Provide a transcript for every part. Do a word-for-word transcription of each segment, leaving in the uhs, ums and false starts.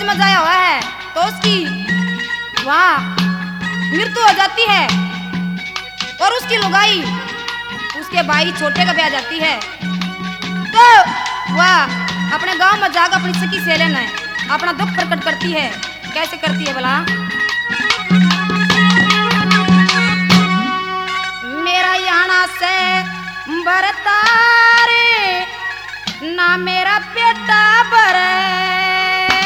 में जाया हुआ है तो उसकी वाह मृत्यु हो जाती है और उसकी लुगाई उसके भाई छोटे का ब्याह जाती है तो वाह अपने गांव में जाकर अपनी सखी सहेली ने अपना दुख प्रकट करती है। कैसे करती है भला? मेरा याना से बरतारे ना मेरा पेटा भरे,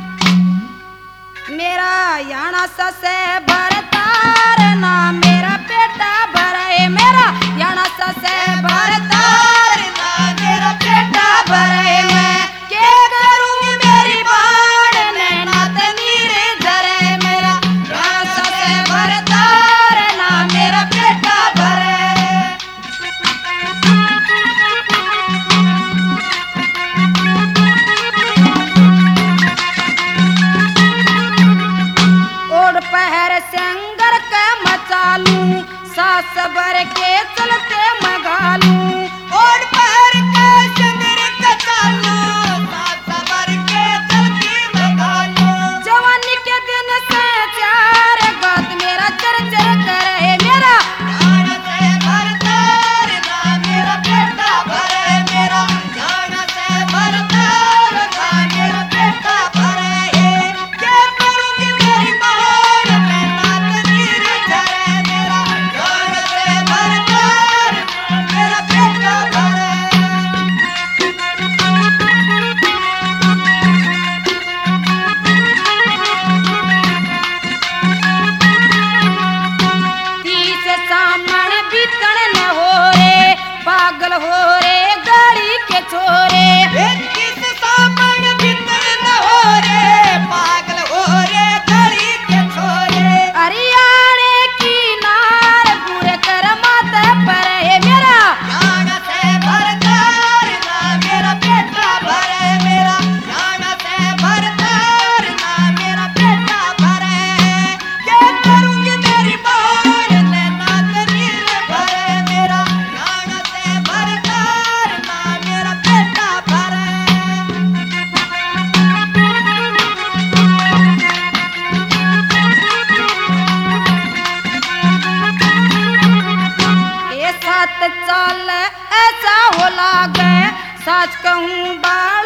मेरा याना से बरतारे ना मेरा पेटा भरे, मेरा याना से बरतारे ना मेरा पेटा भरे। मैं क्या करूं मेरी बाण ने नात नीरे धरे, मेरा याना से बरतारे ना मेरा पेटा भरे। ओढ़ पहर संगर के मचालू सास बर के चलते मगालू, ओढ़ पहर के संगर के चालू सास बर के चलते मगालू। जवानी के दिन से चार गात मेरा चर चर करे, मेरा याना से भरतार ना मेरा पेटा भरे, मेरा याना से भरतार ना मेरा पेटा भरे। क्या करूंगी मेरी बाण में नात नीरे धरे, मेरा याना से भरतार ना मेरा पेटा भरे। तीस सामण बीतण न हो रे, पागल हो रे गाड़ी के छोरे। तीस सामण बीतण न हो रे, पागल हो रे गाड़ी के छोरे। हरियाणे की नार पूरे कर माथे पर है, मेरा याना से भरतार ना मेरा पेटा भरे, मेरा याना से भरतार ना मेरा पेटा भरे। क्या करूंगी मेरी बाण ने नात नीरे भरे, मेरा याना से भरतार ना मेरा पेटा भरे। ये साथ चाल ऐसा हो लागे, सच कहूं बाल